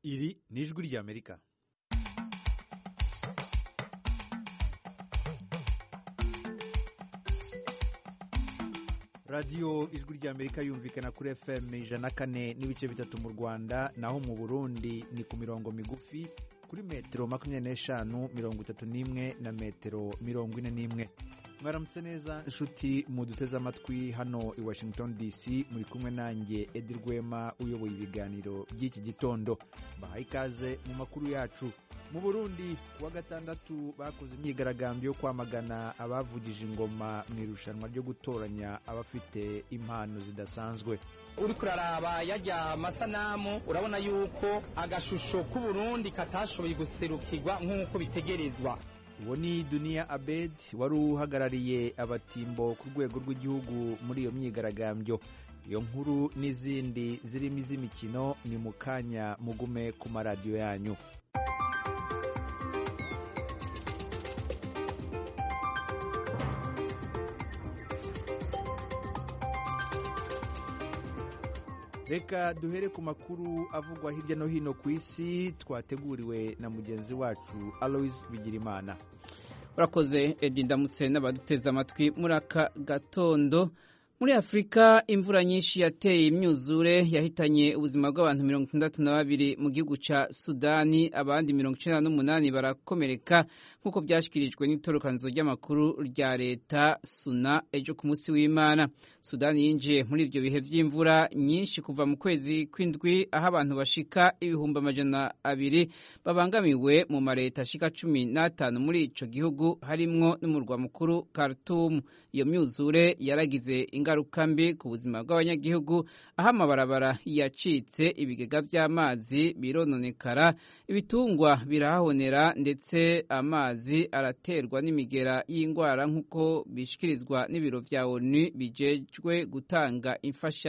Iri ni ijwi ry'Amerika. radiyo ijwi ry'Amerika yumvikana kuri FM 104.3 mu Rwanda, naho mu Burundi ni ku mirongo migufi kuri metero 25, 31 na metero 41. Mwaramutse neza inshuti muduteze amatwi hano i Washington DC, muri kumwe nanjye Edi Rwema uyoboye ibiganiro by'iki gitondo. Bahaye ikaze mu makuru yacu. Mu Burundi kuwa gatandatu bakoze imyigaragambyo yo kwamagana abavugije ingoma mu irushanwa ryo gutoranya abafite impano zidasanzwe. Uri kuraraba yajya amasanamu urabona yuko agashusho k'u Burundi katashoboye guserukirwa nk'uko bitegerezwa. Uwo ni Dunia Abed wari uhagarariye abatimbo ku rwego rw'igihugu muri iyo myigaragambyo. Iyo nkuru n'izindi zirimo iz'imikino ni mu kanya, mugume ku maradiyo yanyu. Reka duhere ku makuru avugwa hirya no hino ku isi twateguriwe na mugenzi wacu Alois Bigirimana. Urakoze Edi, ndamutse n'abaduteze amatwi muri aka gatondo. Muri Afrika imvura nyinshi yateye imyuzure yahitanye ubuzima bw'abantu 62 mu gihugu ca Sudani, abandi 98 barakomereka nk'uko byashyikirijwe n'itorokanizo ry'amakuru rya leta SUNA ejo ku munsi w'Imana. Sudani yinjiye muri ivyo bihe vy'imvura nyinshi kuva mu kwezi kw'indwi, aho abantu bashika 200,000 babangamiwe mu mareta ashika 15 muri ico gihugu, harimwo n'umurwa mukuru Khartoum. Iyo myuzure yaragize ingaruka mbi ku buzima bw'abanyagihugu, aho amabarabara yacitse, ibigega vy'amazi birononekara, ibitungwa birahonera, ndetse amazi araterwa n'imigera y'ingwara nk'uko bishikirizwa n'ibiro vya ONU bijejwe gutanga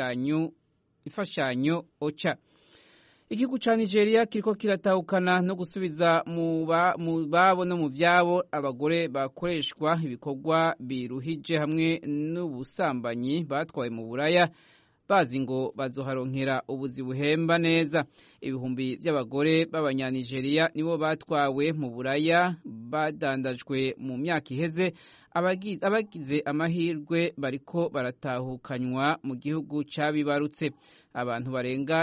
imfashanyo OCHA. Igihugu ca Nigeria kiriko kiratahukana no gusubiza mu babo no mu vyabo abagore bakoreshwa ibikorwa biruhije hamwe n'ubusambanyi batwaye mu buraya, bazi ngo bazoharonkera ubuzi buhemba neza. Ibihumbi vy'abagore b'abanyanigeria nibo batwawe mu buraya badandajwe mu myaka iheze. Abagize amahirwe bariko baratahukanywa mu gihugu cabibarutse. Abantu barenga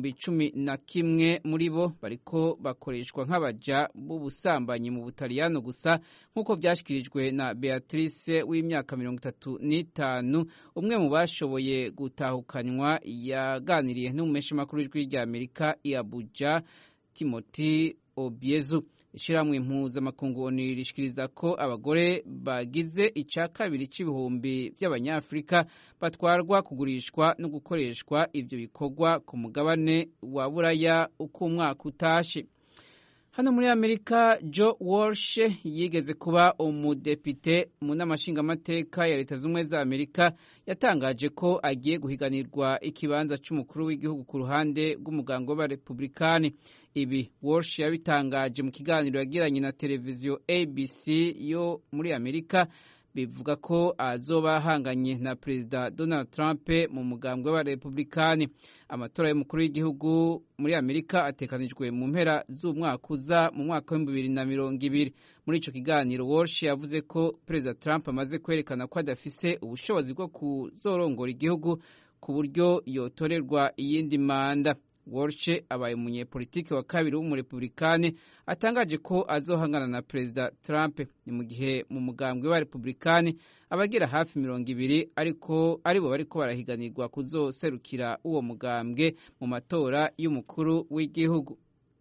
11,000 muri bo bariko bakoreshwa nk'abaja b'ubusambanyi mu Butaliyano gusa, nk'uko byashyikirijwe na Beatrice w'imyaka 35, umwe mu bashoboye gutahukanywa. Yaganiriye n'umumeshamakuru w'ijwi ry'Amerika i Abuja, Timothy Obiezu. Ishirahamwe mpuzamakungu ONU rishikiriza ko abagore bagize ica kabiri c'ibihumbi vy'abanyafrika batwarwa, kugurishwa no gukoreshwa ivyo bikorwa ku mugabane wa Buraya uko umwaka utashe. Hano muri Amerika, Joe Walsh yigeze kuba umudepite mu n'amashingamateka ya Leta z'Ubumwe za Amerika yatangaje ko agiye guhiganirwa ikibanza c'umukuru w'igihugu ku ruhande rw'umugango w'abarepublikani. Ibi Walsh yabitangaje mu kiganiro yagiranye na televiziyo ABC yo muri Amerika, bivuga ko azoba ahanganye na Perezida Donald Trump mu mugambwe w'abarepublikani. Amatora y'umukuru w'igihugu muri Amerika atekanijwe mu mpera z'umwaka uza mu mwaka wa 2020. Muri ico kiganiro Walsh yavuze ko Perezida Trump amaze kwerekana ko adafise ubushobozi bwo kuzorongora igihugu ku buryo yotorerwa iyindi manda. Walsh abaye umunyepolitiki wa kabiri w'umurepublikani atangaje ko azohangana na Perezida Trump. Ni mu gihe mu mugambwe wa Republikani abagera hafi 20 aribo bariko barahiganirwa kuzoserukira uwo mugambwe mu matora y'umukuru w'igihugu.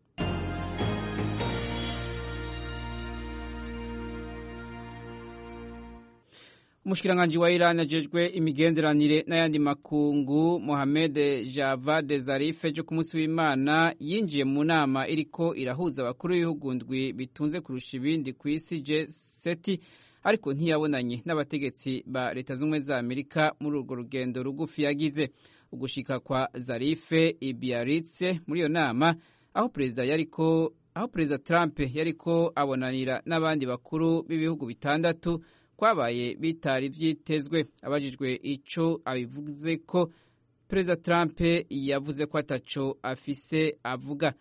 Umushikiranganji wa Iran ajejwe imigenderanire n'ayandi makungu Mohamed Javad Zarif ejo ku munsi w'Imana yinjiye mu nama iriko irahuza abakuru b'ibihugu ndwi bitunze kurusha ibindi ku isi G7, ariko ntiyabonanye n'abategetsi ba Leta z'Ubumwe za Amerika muri urwo rugendo rugufi yagize. Ugushika kwa Zarif i Biarritz muri iyo nama, aho Perezida Trump yariko abonanira n'abandi bakuru b'ibihugu bitandatu, kwabaye bitari vyitezwe. Abajijwe ico abivuze ko, Perezida Trump yavuze ko ataco afise avuga.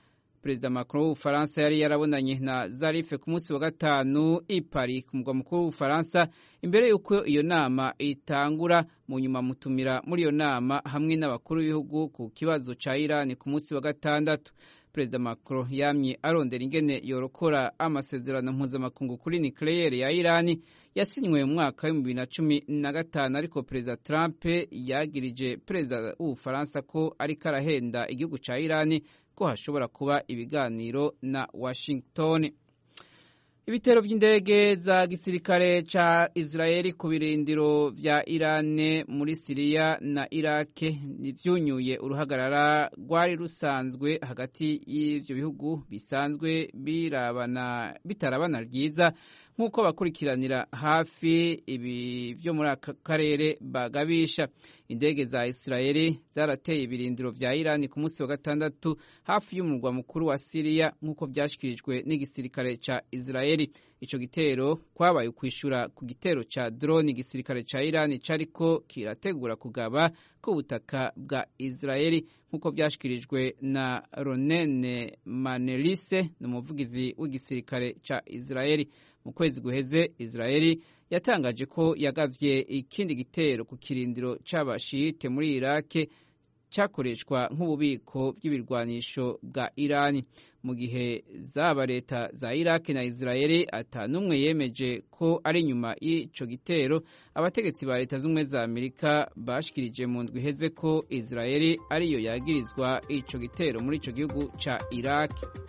Perezida Macron w'Ubufaransa yari yarabonanye na Zarif ku munsi wa gatanu i Paris ku mugwa mukuru w'Ubufaransa imbere y'uko iyo nama itangura. Mu nyuma mutumira muri iyo nama hamwe n'abakuru b'ibihugu ku kibazo ca Iran ku munsi wa gatandatu. Perezida Macron yamye arondera ingene yorokora amasezerano mpuzamakungu kuri nucleaire ya Iran yasinywe mu mwaka wa 2015, ariko Perezida Trump yagirije Perezida w'Ubufaransa ko ariko arahenda igihugu ca Iran ko hashobora kuba ibiganiro na Washington. Ibitero vy'indege za gisirikare ca Israeli ku birindiro vya Iran muri Syria na Iraq nivyunyuye uruhagarara rwari rusanzwe hagati y'ivyo bihugu bisanzwe bitarabana ryiza nk'uko bakurikiranira hafi ibi vyo muri aka karere bagabisha. Indege za Israeli zarateye ibirindiro vya Iran ku munsi wa gatandatu hafi y'umurwa mukuru wa Syria nk'uko vyashikirijwe n'igisirikare ca Israeli. Ico gitero kwabaye kwishura ku gitero ca drone igisirikare ca Iran cariko kirategura kugaba ku butaka bwa Israeli nk'uko vyashikirijwe na Ronen Manelise n'umuvugizi w'igisirikare ca Israeli. Mu kwezi guheze Israeli yatangaje ko yagavye ikindi gitero ku kirindiro c'abashite muri Iraq cyakoreshwa nk'ububiko bw'ibirwanisho bwa Iran. Mu gihe zaba leta za Iraq na Israeli atanumwe yemeje ko ari nyuma y'ico gitero, abategetsi ba leta z'umwe za Amerika bashikirije mu ndwi iheze ko Israeli ariyo yagirizwa ico gitero muri ico gihugu ca Iraq.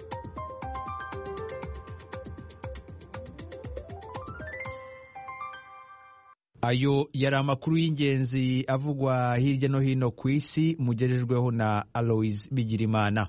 Ayo yari amakuru y'ingenzi avugwa hirya no hino ku isi mugejejweho na Alois Bigirimana.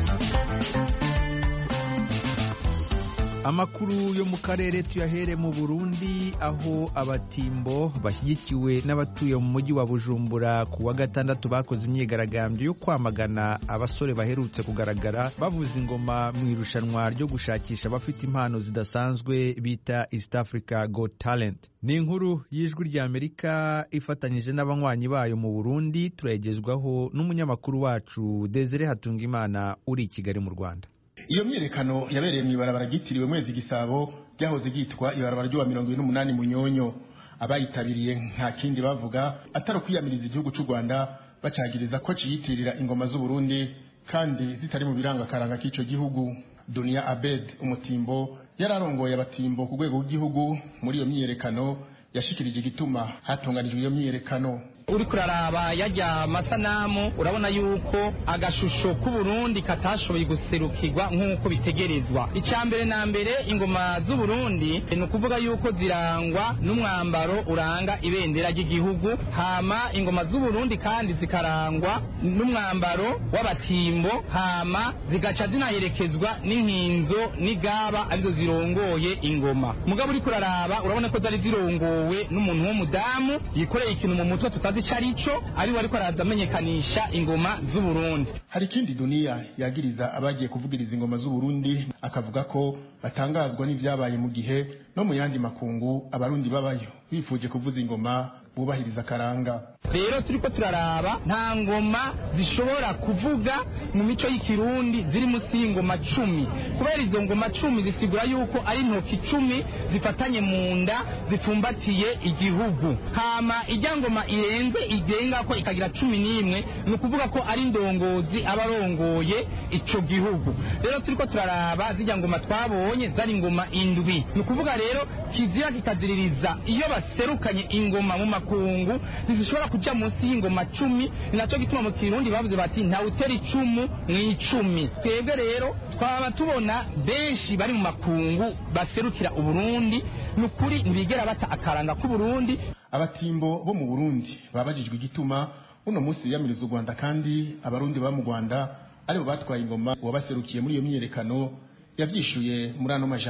Amakuru yo mu karere tuyahere mu Burundi, aho abatimbo bashyigikiwe n'abatuye mu mujyi wa Bujumbura ku wa gatandatu bakoze imyigaragambyo yo kwamagana abasore baherutse kugaragara bavuza ingoma mu irushanwa ryo gushakisha abafite impano zidasanzwe bita East Africa Got Talent. Ni inkuru y'Ijwi ry'Amerika ifatanyije n'abanywanyi bayo mu Burundi, turayegezwaho n'umunyamakuru wacu Desire Hatungimana uri i Kigali mu Rwanda. Iyo myiyerekano yabereye mu ibarabara ryitiriwe Mwezi Gisabo ryahoze ryitwa ibarabara ryo 28 Munyonyo. Abayitabiriye nta kindi bavuga atari kwiyamiriza igihugu cy'u Rwanda, bacagiriza ko ciyitirira ingoma z'u Burundi kandi zitari mu biranga karanga k'ico gihugu. Dunia Abed umutimbo yararongoye abatimbo ku rwego rw'igihugu muri iyo myiyerekano yashikirije igituma hatunganijwe iyo myiyerekano. Uri kuraraba yajya amasanamu urabona yuko agashusho k'u Burundi katashoboye guserukirwa nk'uko bitegerezwa. Icambere na mbere ingoma z'u Burundi ni ukuvuga yuko zirangwa n'umwambaro uranga ibendera ry'igihugu, hama ingoma z'u Burundi kandi zikarangwa n'umwambaro w'abatimbo, hama zigaca zinaherekezwa n'inkinzo n'igaba arizo zirongoye ingoma. Mugabo uri kuraraba urabona ko zari zirongowe n'umuntu w'umudamu yikoreye ikintu mu mutwe tutazi carico ari wariko arazamenyekanisha ingoma z'u Burundi. Hari kindi Dunia yagiriza abagiye kuvugiriza ingoma z'u Burundi, akavuga ko batangazwa n'ivyabaye mu gihe no mu yandi makungu abarundi babayo bifuje kuvuza ingoma bubahiriza karanga. Rero turiko turaraba nta ngoma zishobora kuvuga mu mico y'ikirundi ziri musi y'ingoma 10, kubera izo ngoma 10 zisigura yuko ari intoki 10 zifatanye mu nda zifumbatiye igihugu. Hama ijya ngoma irenze igenga ko ikagira 11 ni ukuvuga ko ari ndongozi abarongoye ico gihugu. Rero turiko turaraba zijya ngoma twabonye zari ingoma 7, ni ukuvuga rero kizira kikadiririza iyo baserukanye ingoma mu makungu zishobora kuja munsi y'ingoma 10. Ninaco gituma mu Kirundi bavuze bati nta utera 10 mu 10. Twebwe rero twaba tubona benshi bari mu makungu baserukira u Burundi, nukuri ntibigera bata akaranga ku Burundi. Abatimbo bo mu Burundi babajijwe igituma uno munsi yamiriza u Rwanda kandi abarundi ba mu Rwanda aribo batwaye ingoma wabaserukiye muri iyo myiyerekano. Yavyishuye muri ano majambo.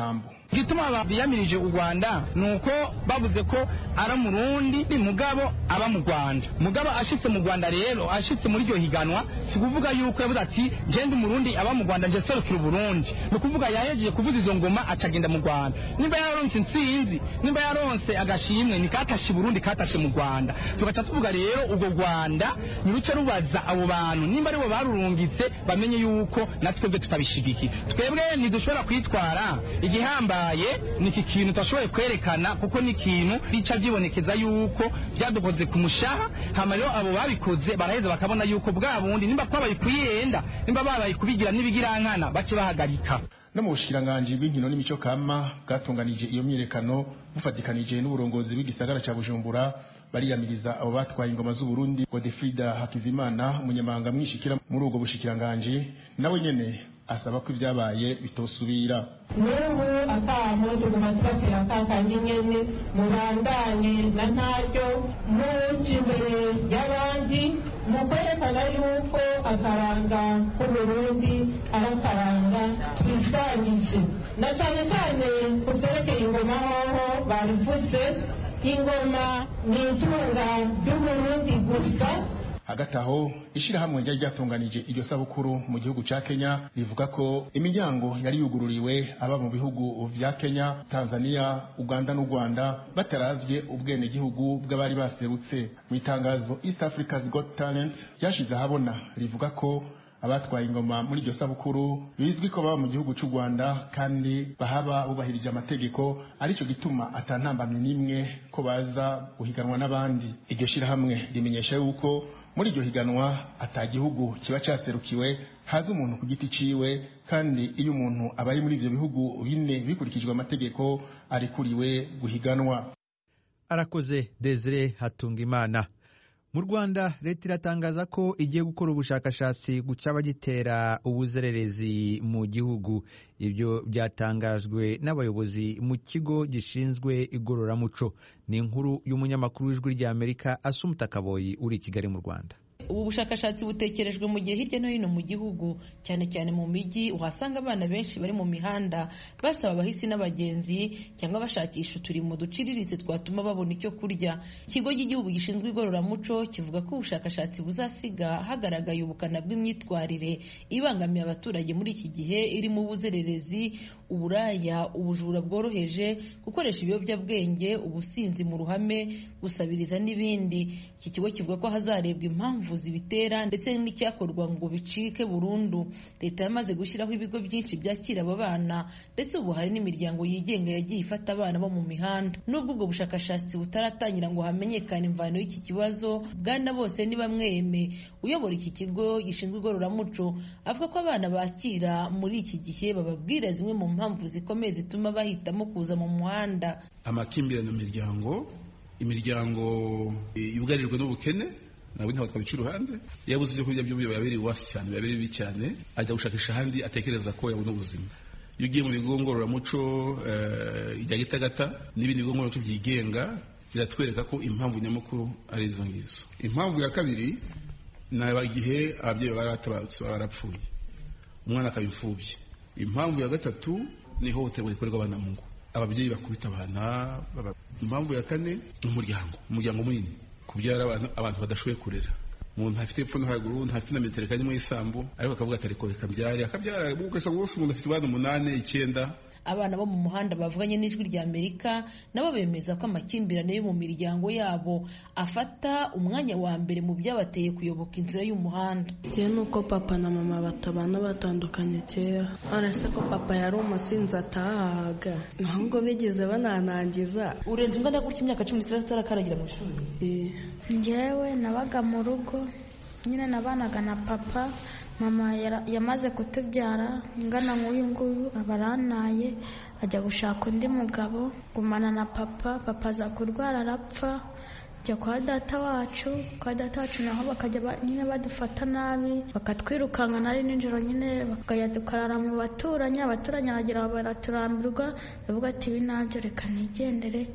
gituma biyamirije u Rwanda nuko bavuze ko ari umurundi ni mugabo aba mu Rwanda. Mugabo ashitse mu Rwanda rero ashitse muri ryo higanwa si kuvuga yuko yavuze ati genda umurundi aba mu Rwanda nje serukira Burundi. No kuvuga yahejeje kuvuza izo ngoma acagenda mu Rwanda. Nimba yaronse intsinzi, nimba yaronse agashimwe ni katashe Burundi katashe mu Rwanda. Tugaca tuvuga rero ubwo Rwanda niruce rubaza abo bantu nimba aribo barurungitse bamenye yuko natwe tutabishigiki. Twebwe ntidushobora kwitwara igihambaye niki kintu tashoboye kwerekana kuko ni kintu bica byibonekeza yuko byadukoze ku mushaha hama rero abo babikoze baraheza bakabona yuko bwa bundi nimba kwabaye kuyenda nimba babaye kubigira nibigirankana bace bahagarika. No mu bushikiranganje bw'inkino n'imico kama bwatunganije iyo myirekano bufatikanije n'uburongozi bw'igisagara ca Bujumbura bariyamiriza abo batwaye ingoma z'u Burundi. Godefrida Hakizimana umunyamabanga mwishikira muri ubwo bushikiranganje nawe nyene asaba ko ibyabaye bitosubira. N'ubu atamo tuguma tubatera kakandi nyene mubandanye na ntaryo muci imbere y'abandi mu kwerekana yuko akaranga k'Uburundi ari akaranga twisangije na cyane cyane ku vyerekeye ingoma hoho barivuze ingoma ni itunga ry'Uburundi gusa. Hagati aho ishirahamwe ryari ryatunganije iryo sabukuru mu gihugu ca Kenya rivuga ko imiryango yari yugururiwe aba mu bihugu vya Kenya, Tanzania, Uganda n'u Rwanda bataravye ubwene gihugu bw'abari baserutse. Mu itangazo East Africa's Got Talent yashize habona rivuga ko abatwaye ingoma muri iryo sabukuru bizwi ko baba mu gihugu cy'u Rwanda kandi bahaba bubahirije amategeko, arico gituma atantambamye nimwe ko baza guhiganwa n'abandi. Iryo shirahamwe rimenyesha yuko muri iryo higanwa atagihugu kiba caserukiwe, haza umuntu ku giti ciwe, kandi iyo umuntu abaye muri ivyo bihugu bine bikurikijwe amategeko arikuriwe guhiganwa. Arakoze Desire Hatungimana. Mu Rwanda leta iratangaza ko igiye gukora ubushakashatsi gucaba gitera ubuzererezi mu gihugu. Ibyo byatangajwe n'abayobozi mu kigo gishinzwe igororamuco. Ni inkuru y'umunyamakuru w'Ijwi ry'Amerika Asumta Kaboyi uri i Kigali mu Rwanda. Ubu bushakashatsi butekerejwe mu gihe hirya no hino mu gihugu, cyane cyane mu mijyi uhasanga abana benshi bari mu mihanda basaba abahisi n'abagenzi cyangwa bashakisha uturimo duciriritse twatuma babona icyo kurya. Ikigo cy'igihugu gishinzwe igororamuco kivuga ko ubushakashatsi buzasiga hagaragaye ubukana bw'imyitwarire ibangamiye abaturage muri iki gihe irimo ubuzererezi, uburaya, ubujura bworoheje, gukoresha ibiyobyabwenge, ubusinzi mu ruhame, gusabiriza n'ibindi. Iki kigo kivuga ko hazarebwa impamvu zibitera ndetse n'icyakorwa ngo bicike burundu. Leta yamaze gushyiraho ibigo byinshi byakira aba bana, ndetse ubu hari n'imiryango yigenga yagiye ifata abana bo mu mihanda. Nubwo ubwo bushakashatsi butaratangira ngo hamenyekane imvano y'iki kibazo, Bwana Bose ni bamweme uyobora iki kigo gishinzwe igororamuco avuga ko abana bakira muri iki gihe bababwira zimwe mu mpamvu zikomeye zituma bahitamo kuza mu muhanda. Amakimbirane mu imiryango yugarijwe n'ubukene nawe ntabwo twabica uruhande, yabuze ibyo kurya byo biba wasi cyane, biba bibi cyane, ajya gushakisha ahandi atekereza ko yabona ubuzima. Iyo ugiye mu bigo ngororamuco ijya Gitagata n'ibindi bigo ngororamuco byigenga biratwereka ko impamvu nyamukuru ari izo ngizo. Impamvu ya kabiri ni igihe ababyeyi baratabarutse barapfuye, umwana akaba imfubyi. Impamvu ya gatatu ni ihohoterwa rikorerwa abana mu ngo, ababyeyi bakubita abana. Impamvu ya kane ni umuryango munini, kubyara abantu badashoboye kurera. Umuntu afite epfo no haruguru, ntafite na metero kanyemo isambu, ariko akavuga ati ariko reka mbyare, akabyara. Ugasanga bose umuntu afite abana 8, 9. Abana bo mu muhanda bavuganye n'Ijwi ry'Amerika nabo bemeza ko amakimbirane yo mu miryango yabo afata umwanya wa mbere mu byabateye kuyoboka inzira y'umuhanda. Nuko papa na mama batabana batandukanye kera, arase ko papa yari umusinzi atahaga, ntabwo bigeze bananangiza. Urenze ungana gutya imyaka 16 utarakaragira mu ishuri? Njyewe nabaga mu rugo nyine nabanaga na papa. Mama yamaze kutubyara ngana nk'uyu nguyu abaranaye ajya gushaka undi mugabo, gumana na papa aza kurwara arapfa, jya kwa data wacu naho bakajya nyine badufata nabi, bakatwirukanka nari nijoro nyine bakajya dukarara mu abaturanyi aragira baraturambirwa, bavuga ati ibi nabyo reka nigendere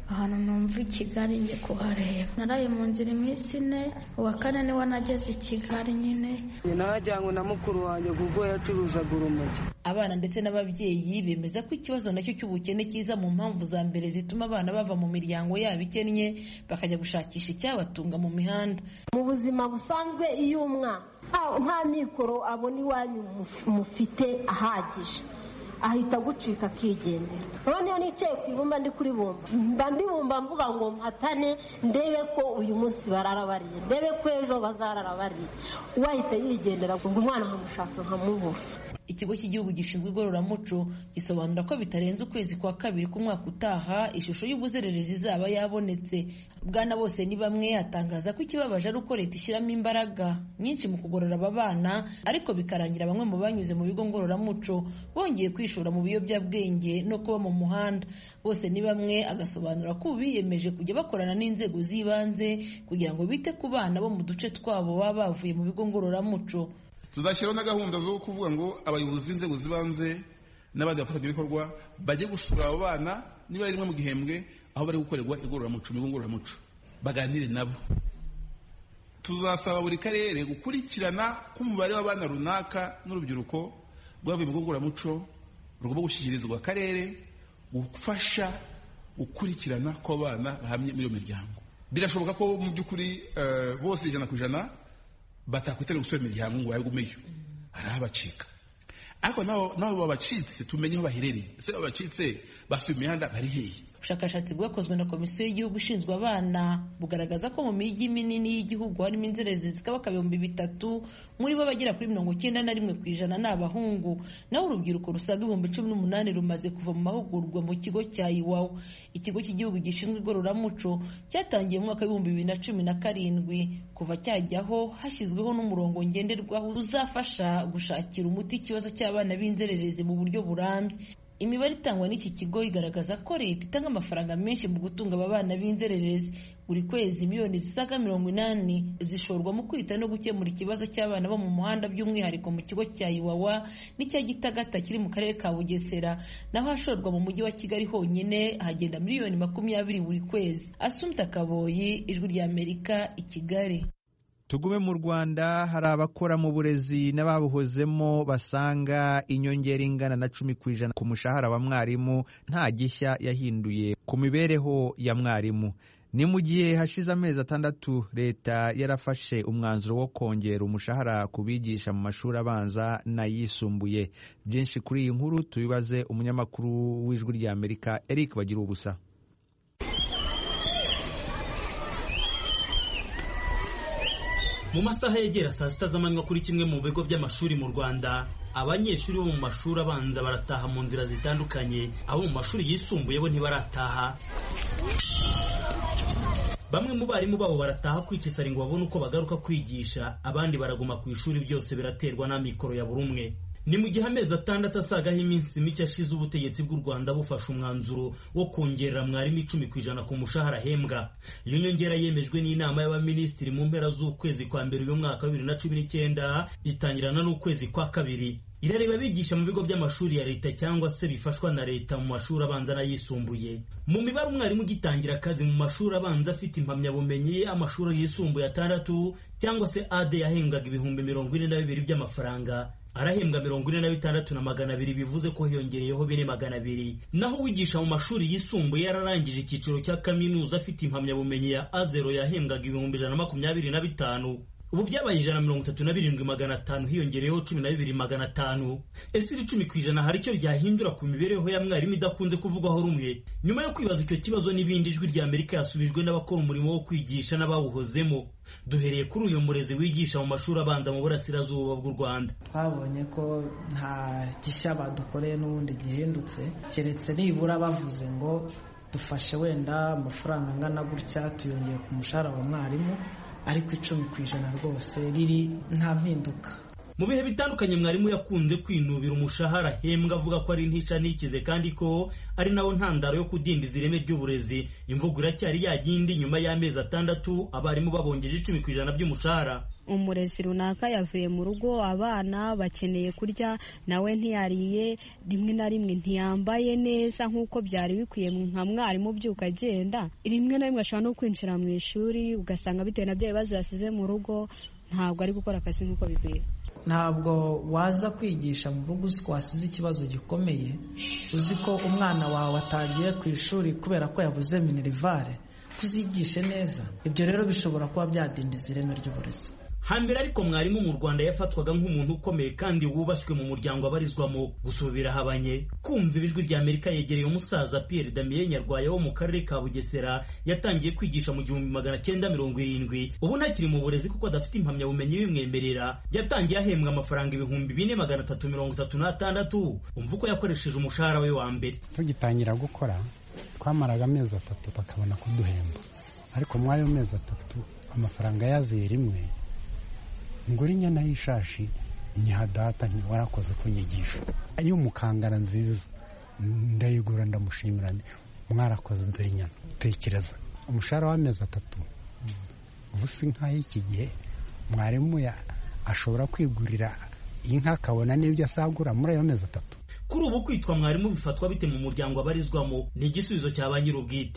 ahantu numva i Kigali njye kuhareba. Naraye mu nzira iminsi 4, uwa 4 niwe nageze i Kigali nyine. Najyanywe na mukuru wanjye kuko yacuruzaga urumogi. Abana ndetse n'ababyeyi bemeza ko ikibazo nacyo cy'ubukene kiza mu mpamvu za mbere zituma abana bava mu miryango yabo ikennye bakajya gushakisha icyabatunga mu mihanda. Mu buzima busanzwe iyo umwana nta mikoro abona iwanyu mufite ahagije, ahita gucika akigendera. Noneho nicaye ku ibumba ndi kuri bumba ndibumba mvuga ngo mpatane ndebe ko uyu munsi barara bariye, ndebe ko ejo bazarara bariye. Wahita yigendera ngo umwana nkamushaka nkamubura. Ikigo cy'igihugu gishinzwe igororamuco gisobanura ko bitarenze ukwezi kwa 2 k'umwaka utaha ishusho y'ubuzererezi izaba yabonetse. Bwana Bose ni bamwe atangaza ko ikibabaje ari uko leta ishyiramo imbaraga nyinshi mu kugorora aba bana, ariko bikarangira bamwe mu banyuze mu bigo ngororamuco bongeye kwishora mu biyobyabwenge no kuba mu muhanda. Bose ni bamwe agasobanura ko biyemeje kujya bakorana n'inzego z'ibanze kugira ngo bite ku bana bo mu duce twabo baba bavuye mu bigo ngororamuco. Tuzashyiraho na gahunda zo kuvuga ngo abayobozi b'inzego zibanze n'abandi bafatanyabikorwa bajye gusura abo bana niba rimwe mu gihembwe aho bari gukorerwa igororamuco, mu bigo ngororamuco, baganire nabo. Tuzasaba buri karere gukurikirana k'umubare w'abana runaka n'urubyiruko rwavuye mu bigo ngororamuco rugomba gushyikirizwa akarere gufasha gukurikirana ko abana bahamye muri iyo miryango. Birashoboka ko mu by'ukuri bose 100% batakwitera gusubira imiryango ngo bagumeyo, arabacika. Ariko naho babacitse tumenye aho baherereye. Ese babacitse basubiye imihanda bari hehe? Ubushakashatsi bwakozwe na Komisiyo y'Igihugu ishinzwe abana bugaragaza ko mu mijyi minini y'igihugu harimo inzererezi zikabaka 3,000, muri bo bagera kuri 91% ni abahungu, naho urubyiruko rusaga 18,000 rumaze kuva mu mahugurwa mu kigo cya Iwawa. Ikigo cy'igihugu gishinzwe igororamuco cyatangiye mu mwaka 2017, kuva cyajyaho hashyizweho n'umurongo ngenderwaho uzafasha gushakira umuti ikibazo cy'abana b'inzererezi mu buryo burambye. Imibare itangwa n'iki kigo igaragaza ko leta itanga amafaranga menshi mu gutunga aba bana b'inzererezi. Buri kwezi miliyoni zisaga 80 zishorwa mu kwita no gukemura ikibazo cy'abana bo mu muhanda, by'umwihariko mu kigo cya Iwawa n'icya Gitagata kiri mu karere ka Bugesera, naho hashorwa mu mujyi wa Kigali honyine hagenda miliyoni 20 buri kwezi. Assumpta Kaboyi, Ijwi ry'Amerika, i Kigali. Tugume mu Rwanda, hari abakora mu burezi n'ababuhozemo basanga inyongera ingana na 10% ku mushahara wa mwarimu nta gishya yahinduye ku mibereho ya mwarimu. Ni mu gihe hashize amezi 6 leta yarafashe umwanzuro wo kongera umushahara ku bigisha mu mashuri abanza n'ayisumbuye. Byinshi kuri iyi nkuru tubibaze umunyamakuru w'Ijwi ry'Amerika Eric Bagirubusa. Mu masaha yegera saa 6 z'amanywa kuri kimwe mu bigo by'amashuri mu Rwanda, abanyeshuri bo mu mashuri abanza barataha mu nzira zitandukanye, abo mu mashuri yisumbuye bo ntibarataha. Bamwe mu barimu babo barataha kwikisara ngo babone uko bagaruka kwigisha, abandi baraguma ku ishuri. Byose biraterwa na mikoro ya buri umwe. Ni mu gihe amezi 6 asagaho iminsi mike ashize ubutegetsi bw'u Rwanda bufashe umwanzuro wo kongerera mwarimu 10% ku mushahara hembwa. Iyo nyongera yemejwe n'inama y'abaminisitiri mu mpera z'ukwezi kwa mbere uyu mwaka 2019, itangirana n'ukwezi kwa kabiri. Irareba bigisha mu bigo by'amashuri ya leta cyangwa se bifashwa na leta mu mashuri abanza n'ayisumbuye. Mu mibare umwarimu gitangira akazi mu mashuri abanza afite impamyabumenyi, amashuri yisumbuye 6 cyangwa se AD yahembwaga 42,000 by'amafaranga, arahembwa 46,200, bivuze ko hiyongereyeho 4,200. Naho wigisha mu mashuri yisumbuye yararangije icyiciro cya kaminuza afite impamyabumenyi ya A0 yahembwaga 125,000. Ubu byabaye 137,500, hiyongereyeho 12,500. Ese 10% hari icyo ryahindura ku mibereho ya mwarimu idakunze kuvugwaho rumwe? Nyuma yo kwibaza icyo kibazo n'ibindi, Ijwi ry'Amerika yasubijwe n'abakora umurimo wo kwigisha n'abawuhozemo. Duhereye kuri uyu murezi wigisha mu mashuri abanza mu burasirazuba bw'u Rwanda. Twabonye ko nta gishya badukoreye n'ubundi gihindutse, keretse nibura bavuze ngo dufashe wenda amafaranga angana gutya tuyongeye ku mushahara wa mwarimu, ariko 10% rwose riri nta mpinduka. Mu bihe bitandukanye mwarimu yakunze kwinubira umushahara hembwa, avuga ko ari ntica nikize kandi ko ari nawo ntandaro yo kudindiza ireme ry'uburezi. Imvugo iracyari yagindi nyuma y'amezi 6 abarimu babongeje 10% by'umushahara. umurezi runaka yavuye mu rugo, abana bakeneye kurya, nawe ntiyariye, rimwe na rimwe ntiyambaye neza nk'uko byari bikwiye, nka mwarimu ubyuka agenda, rimwe na rimwe ashobora no kwinjira mu ishuri ugasanga bitewe na bya bibazo yasize mu rugo ntabwo ari gukora akazi nk'uko bikwiye. Ntabwo waza kwigisha mu rugo uzi ko wasize ikibazo gikomeye, uzi ko umwana wawe atagiye ku ishuri kubera ko yabuze minerivare, kuzigishe neza. Ibyo rero bishobora kuba byadindiza ireme ry'uburezi. Hambere ariko mwarimu mu Rwanda yafatwaga nk'umuntu ukomeye kandi wubashywe mu muryango abarizwamo. Gusa birahabanye. Kumva ijwi rya Amerika yegereye umusaza Pierre Damien Nyarwaya wo mu karere ka Bugesera yatangiye kwigisha mu 1970. Ubu ntakiri mu burezi kuko adafite impamyabumenyi bimwemerera. Yatangiye ahembwa amafaranga 4,336. Umva uko yakoresheje umushahara we wa mbere. Tugitangira gukora twamaraga amezi 3 bakabona kuduhemba, ariko muri ayo mezi 3 amafaranga yaziye rimwe ngura inyana y'ishashi nyihadata warakoze kunyigisha ayo mukangara nziza ndayigura ndamushimira mwarakoze dore inyana. Tekereza umushahara w'amezi 3 ubusi nk'iki gihe mwarimu ashobora kwigurira inka akabona n'ibyo asagura muri ayo mezi 3. Kuri ubu kwitwa mwarimu bifatwa bite mu muryango abarizwamo? Ni igisubizo cya ba nyir'ubwite.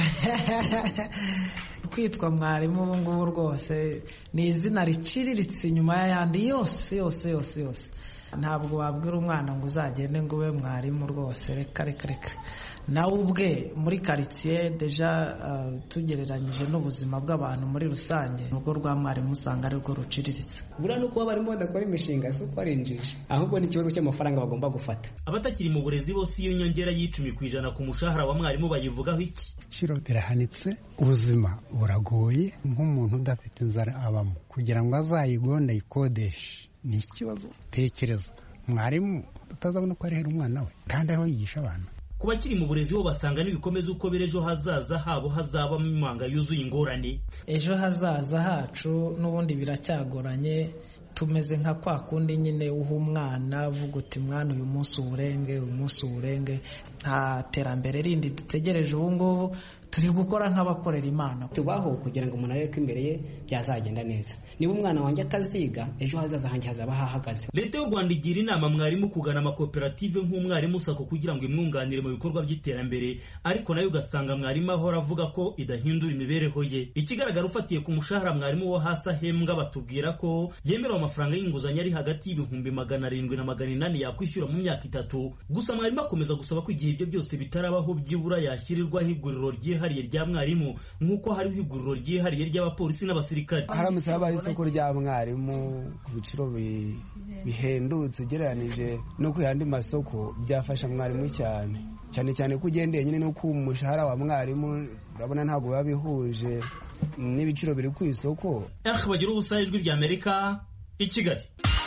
Kwitwa mwarimu ubu ngubu rwose ni izina riciriritse inyuma y'ayandi yose. Ntabwo wabwira umwana ngo uzagende ngo ube mwarimu rwose, reka. Nawe ubwe muri quartier deja tugereranyije n'ubuzima bw'abantu muri rusange, nubwo rwa mwarimu usanga ari rwo ruciriritse. Buriya nuko barimo badakora imishinga si uko ari injiji, ahubwo ni ikibazo cy'amafaranga bagomba gufata. Abatakiri mu burezi bose iyo nyongera y'10% ku mushahara wa mwarimu bayivugaho iki? Shiro birahanitse, ubuzima buragoye, nk'umuntu udafite inzara abamo kugira ngo azayigonda ikodeshe ni ikibazo. Tekereza mwarimu utazabona ko arehera umwana we kandi ariho yigisha abana. Ku bakiri mu burezi bo basanga n'ibikomeza uko birejo hazaza habo hazabamo imanga yuzuye ingorane. Ejo hazaza hacu n'ubundi biracyagoranye, tumeze nka kwa kundi nyine uha umwana avuga uti mwana uyu munsi uwurenge, nta terambere rindi dutegereje ubu ngubu, turi gukora nk'abakorera Imana. Tubaho kugira ngo umuntu arebe ko imbere ye byazagenda neza. Niba umwana wanjye ataziga, ejo hazaza hanjye hazaba hahagaze. Leta y'u Rwanda igira inama mwarimu kugana amakoperative nk'umwarimu sako kugira ngo imwunganire mu bikorwa by'iterambere, ariko nayo ugasanga mwarimu ahora avuga ko idahindura imibereho ye. Ikigaragara ufatiye ku mushahara mwarimu wo hasi ahembwa batubwira ko yemerewe amafaranga y'inguzanyo ari hagati y'Ibihumbi 700 na 800 yakwishyura mu myaka 3. Gusa mwarimu akomeza gusaba ko igihe ibyo byose bitarabaho byibura yashyirirwaho iguriro ryihariye rya mwarimu nk'uko hariho iguriro ryihariye ry'abapolisi n'abasirikare. Haramutse habaye isoko rya mwarimu ku biciro bihendutse ugereranije no ku yandi masoko, byafasha mwarimu cyane ko ugendeye nyine no ku mushahara wa mwarimu urabona ntabwo biba bihuje n'ibiciro biri ku isoko. Bagira ubusa ijwi rya Amerika i Kigali.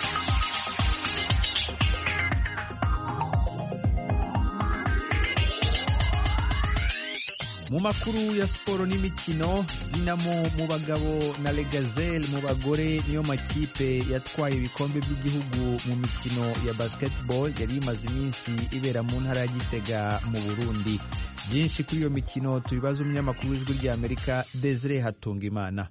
Mu makuru ya siporo n'imikino, Dinamo mu bagabo na Legazelle mu bagore niyo makipe yatwaye ibikombe by'igihugu mu mikino ya basketball yari imaze iminsi ibera mu ntara ya Gitega mu Burundi. Byinshi kuri iyo mikino tubibaza umunyamakuru w'ijwi rya Amerika Desire Hatungimana.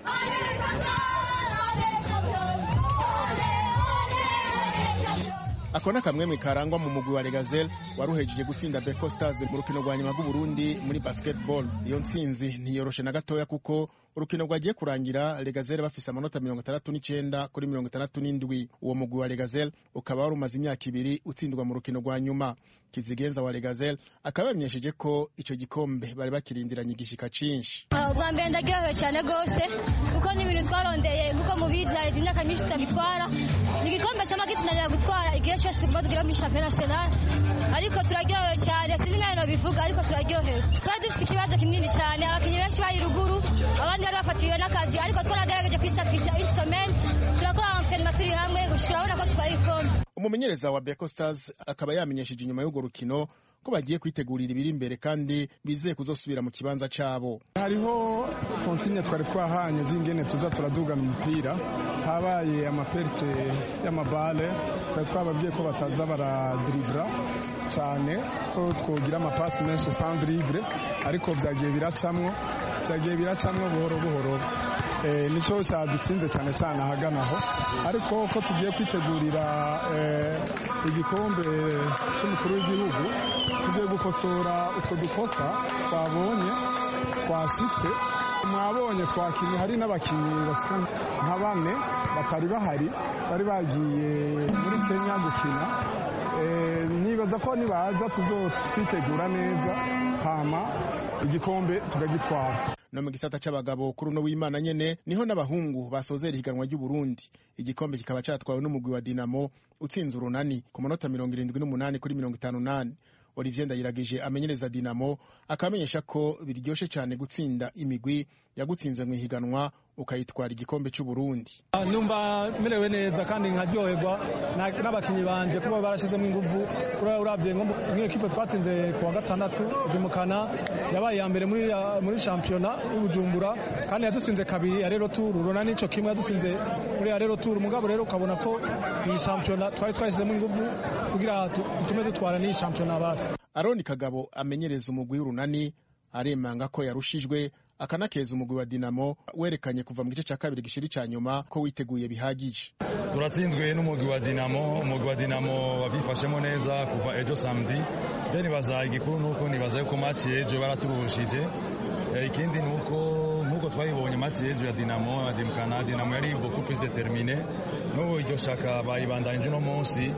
Akona kamwe karangwa mu mugwi wa Legazelle waruhejeje gutsinda Beko Stars mu rukino rwa nyuma rw'Uburundi muri basketball. Iyo ntsinzi ntiyoroshe na gatoya kuko urukino rwagiye kurangira Legazelle bafise amanota 69 kuri 67. Uwo mugwi wa Legazelle ukaba warumaze imyaka 2 utsindwa mu rukino rwa nyuma. Kizigenza wa Legazelle akaba yamenyesheje ko ico gikombe bari bakirindiranye igishika cinshi. Ubwa mbere ndagyohewe cyane gose kuko ni ibintu twarondeye kuko mu bizaye imyaka myinshi tutagitwara. Ni igikombe cy'amagi tunarira gutwara igihe cyose kuba tugira muri championnat national, ariko turaryohewe cyane. Sinzi nk'aho bivuga ariko turaryohewe. Twari dufite ikibazo kinini cyane, abakinnyi benshi bari ruguru, abandi bari bafatiriwe n'akazi, ariko twaragerageje kwisakisha une semaine turakora entraînement turi hamwe gushira abona ko twari ikombe. Umumenyereza wa Beko Stars akaba yamenyesheje inyuma y'ugo rukino ko bagiye kwitegurira ibiri imbere kandi bizeye kuzosubira mu kibanza cabo. Hariho konsigne twari twahanye zingene tuza turadugana umupira, habaye amaperte y'amabale, twari twababwiye ko bataza baradribra cyane, ko twogira amapasi menshi sans drible, ariko byagiye biracamwo buhoro buhoro. nicyo cyadutsinze cyane cyane ahaganaho, ariko ko tugiye kwitegurira igikombe cy'umukuru w'igihugu tugiye gukosora utwo dukosa twabonye twashitse. Mwabonye twakinnye, hari n'abakinnyi bashika nka bane batari bahari, bari bagiye muri Kenya gukina. Nibaza ko nibaza tuzotwitegura neza hama igikombe tukagitwara. No mu gisata c'abagabo kuri uno w'Imana nyene niho n'abahungu basozera ihiganwa ry'u Burundi. Igikombe kikaba catwawe n'umugwi wa Dinamo utsinze Urunani ku manota 78 kuri 58. Olivier Ndayiragije amenyereza Dinamo akamenyesha ko biryoshe cyane gutsinda imigwi yagutsinze mu ihiganwa ukayitwara igikombe cy'u Burundi. Numva merewe neza kandi nkaryoherwa n'abakinyi banje kuba barashizemo ingufu. Uravye nk'ikipe twatsinze ku wa gatandatu Jumukana yabaye ya mbere muri championnat y'Ubujumbura kandi yadutsinze kabiri ya rero tour. Urunani nico kimwe yadutsinze muri ya rero tour. Mugabo rero ukabona ko iyi championnat twashizemo ingufu kugira tume dutwara ni championnat basi. Aroni Kagabo amenyereza umugwi w'Urunani aremanga ko yarushijwe akanakeza umugwi wa Dinamo werekanye kuva mu gice cya kabiri gishiri cya nyuma ko witeguye bihagije. Turatsinzwe n'umugwi wa Dinamo, umugwi wa Dinamo wabifashemo neza kuva ejo samedi. Je nibaza igikuru nuko nibaza yuko match ejo baraturushije. Ikindi nuko twayibonye match ejo ya Dinamo ajimkana Dinamo yari beaucoup plus déterminée. No iryo shaka bayibandanye no munsi.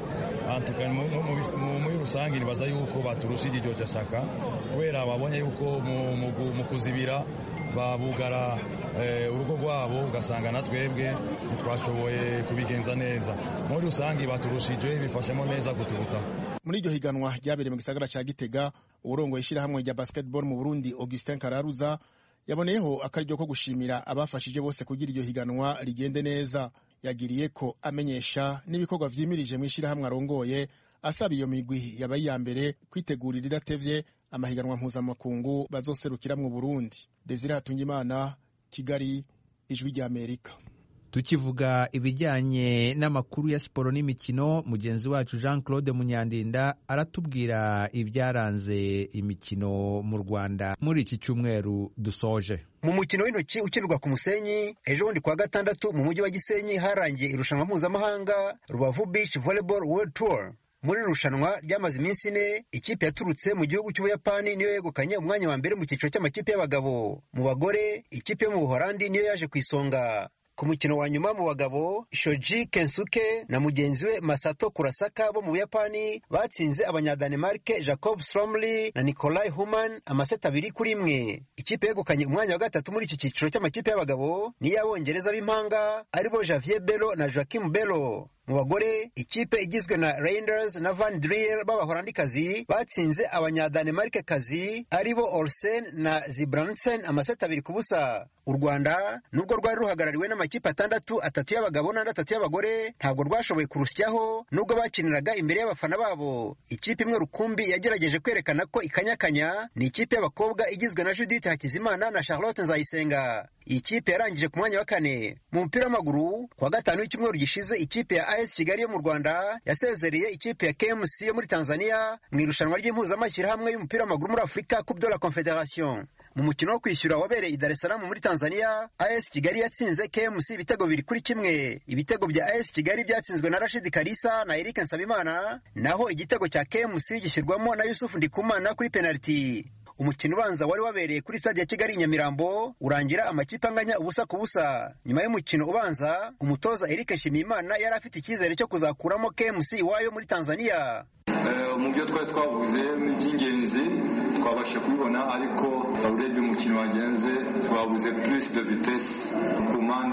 Muri rusange nibaza yuko baturushije iryo shaka kubera babonye yuko mu kuzibira babugara urugo rwabo ugasanga na twebwe twashoboye kubigenza neza. Muri rusange baturushije bifashemo neza kuturuta. Muri iryo higanwa ryabereye mu gisagara ca Gitega, urongoye ishirahamwe rya basketball mu Burundi Augustin Kararuza yaboneyeho akaryo ko gushimira abafashije bose kugira iryo higanwa rigende neza. Yagiriye ko amenyesha n'ibikorwa vyimirije mu ishirahamwe arongoye, asaba iyo migwi yabaye ya mbere kwitegurira idatevye amahiganwa mpuzamakungu bazoserukira mu Burundi. Desire Hatungimana, Kigali, Ijwi rya Amerika. Tukivuga ibijyanye n'amakuru ya siporo n'imikino, mugenzi wacu Jean Claude Munyandinda aratubwira ibyaranze imikino mu Rwanda muri iki cyumweru dusoje. Mu mukino w'intoki ukinirwa ku Musenyi ejo bundi kwa gatandatu mu mujyi wa Gisenyi harangiye irushanwa mpuzamahanga Rubavu Beach Volleyball World Tour. Muri rushanwa ryamaze iminsi 4, ikipe yaturutse mu gihugu cy'Ubuyapani niyo yegukanye umwanya wa mbere mu cyiciro cy'amakipe y'abagabo. Mu bagore ikipe yo mu Buholandi niyo yaje kwisonga. Ku mukino wa nyuma mu bagabo, Shoji Kensuke na mugenzi we Masato Kurasaka bo mu Buyapani batsinze Abanyadanemarke Jacob Stromli na Nikolai Human amaseta 2-1. Ikipe yegukanye umwanya wa gatatu muri iki cyiciro cy'amakipe y'abagabo ni y'Abongereza b'impanga aribo Javier Bello na Joachim Bello. Mu bagore ikipe igizwe na Reinders na Van Driel b'Abaholandikazi batsinze Abanyadanemarkekazi aribo Olsen na Zibransen amaseta 2-0. U Rwanda nubwo rwari ruhagarariwe n'amakipe 6, 3 y'abagabo na 3 y'abagore, ntabwo rwashoboye kurusyaho nubwo bakiniraga imbere y'abafana babo. Ikipe imwe rukumbi yagerageje kwerekana ko ikanyakanya ni ikipe y'abakobwa igizwe na Judith Hakizimana na Charlotte Nzayisenga. Iyi kipe yarangije ku mwanya wa 4. Mu mupira w'amaguru kwa gatanu w'icyumweru gishize ikipe ya AS Kigali yo mu Rwanda yasezereye ikipe ya KMC yo muri Tanzania mu irushanwa ry'impuzamashyirahamwe y'umupira w'amaguru muri Afrika Coupe de la Confederation. Mu mukino wo kwishyura wabereye i Dar es Salaam muri Tanzania, AS Kigali yatsinze KMC ibitego 2-1. Ibitego bya AS Kigali byatsinzwe na Rashid Kalisa na Eric Nsabimana, naho igitego cya KMC gishyirwamo na Yusuf Ndikumana kuri penalty. Umukino ubanza wari wabereye kuri stade ya Kigali Nyamirambo urangira amakipe anganya 1-1. Nyuma y'umukino ubanza, umutoza Eric Nshimiyimana yari afite icyizere cyo kuzakuramo KMC iwayo muri Tanzania. Mu byo twari twavuze by'ingenzi twabashe kubibona, ariko urebye umukino wagenze twabuze plus de vitesse ku mpande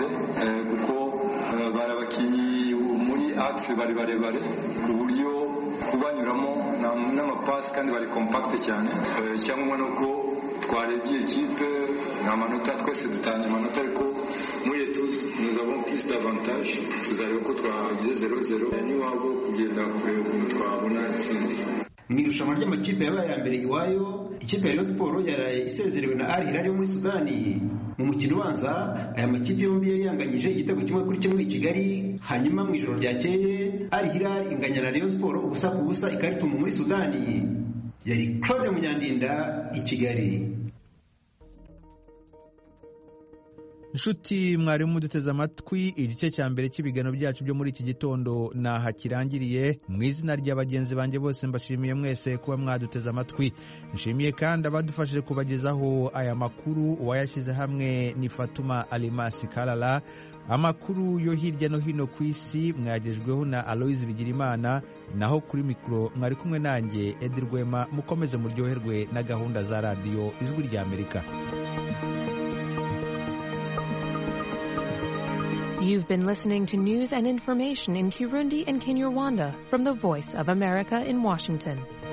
kuko bari abakinnyi muri axe bari barebare ku buryo kubanyuramo n'amapasi kandi bari compact cyane. Cyangwa nuko twarebye ikipe n'amanota twese dutanye amanota, ariko muri etude nous avons plus d'avantage. Tuzareba ko twagize 0-0 niwabo kugenda kureba ukuntu twabona intsinzi. Mu irushanwa ry'amakipe yabaye ya mbere iwayo, ikipe ya Rayon Sport yaraye isezerewe na Al Hilal yo muri Sudani. Mu mukino ubanza aya makipe yombi yari yanganyije igitego 1-1 i Kigali, hanyuma mu ijoro ryakeye Al Hilal inganya na Rayon Sport 0-0 ikaritumu muri Sudani. Yari Claude Munyandinda i Kigali. inshuti mwarimu duteze amatwi, igice cya mbere cy'ibiganiro byacu byo muri iki gitondo naha kirangiriye. Mu izina rya bagenzi banjye bose mbashimiye mwese kuba mwaduteze amatwi. Nshimiye kandi abadufashije kubagezaho aya makuru. Uwayashyize hamwe ni Fatuma Alimasi Kalala. Amakuru yo hirya no hino ku isi mwagejweho na Aloise Bigirimana, naho kuri mikoro mwari kumwe nanjye Edi Rwema. Mukomeze muryoherwe na gahunda za radiyo Ijwi rya Amerika. You've been listening to news and information in Kirundi and Kinyarwanda from the Voice of America in Washington.